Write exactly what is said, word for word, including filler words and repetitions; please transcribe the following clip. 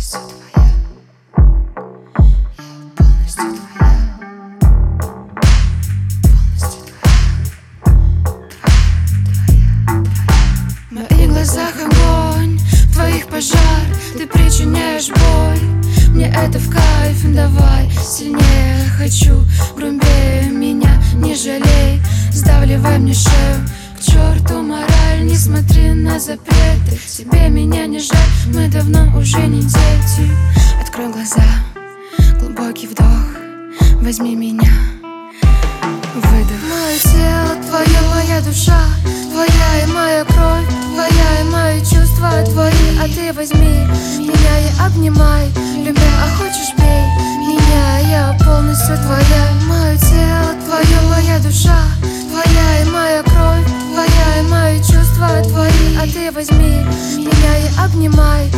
полностью твоя. Я полностью твоя. Полностью твоя. Твоя, твоя, твоя. В моих глазах огонь, в твоих пожар. Ты причиняешь боль, мне это в кайф. Давай сильнее, хочу грубее меня, не жалей. Сдавливай мне шею, к черту мораль. Не смотри на запреты, тебе меня не жаль. Мы давно уже не дети. Открой глаза, глубокий вдох, возьми меня, выдох. Мое тело твое, моя душа, твоя и моя кровь, твоя и мои чувства твои. А ты возьми меня и обнимай, любя, а хочешь бей меня, я полностью твоя. Мое тело твое, моя душа, твоя и моя кровь, твоя и мои чувства твои. А ты возьми меня и обнимай,